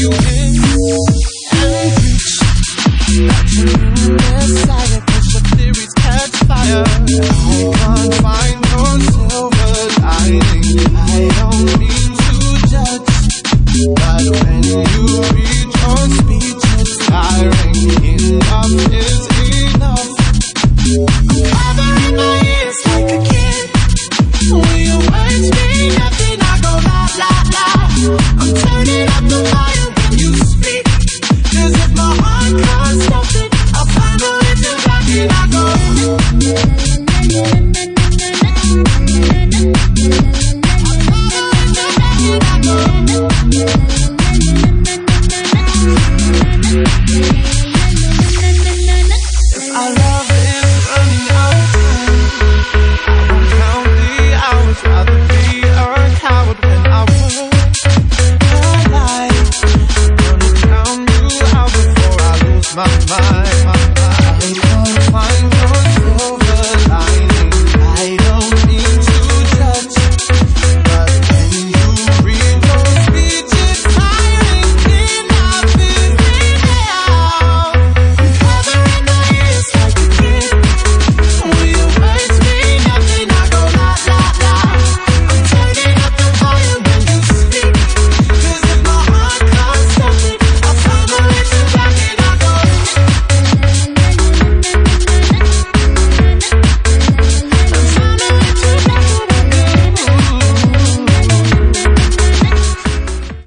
you in and preach that you're new Messiah, 'cause your theories catch fire. I can't find no silver lining. I don't mean to judge, but when you read your speech, it's tiring. Enough is enough. I'm covering my ears like a kid. When your words mean nothing, I go la la la. I'm turning up the volume when you speak, 'cause if my heart can't stop it, I'll follow it to back and I go. I follow it to back and I go.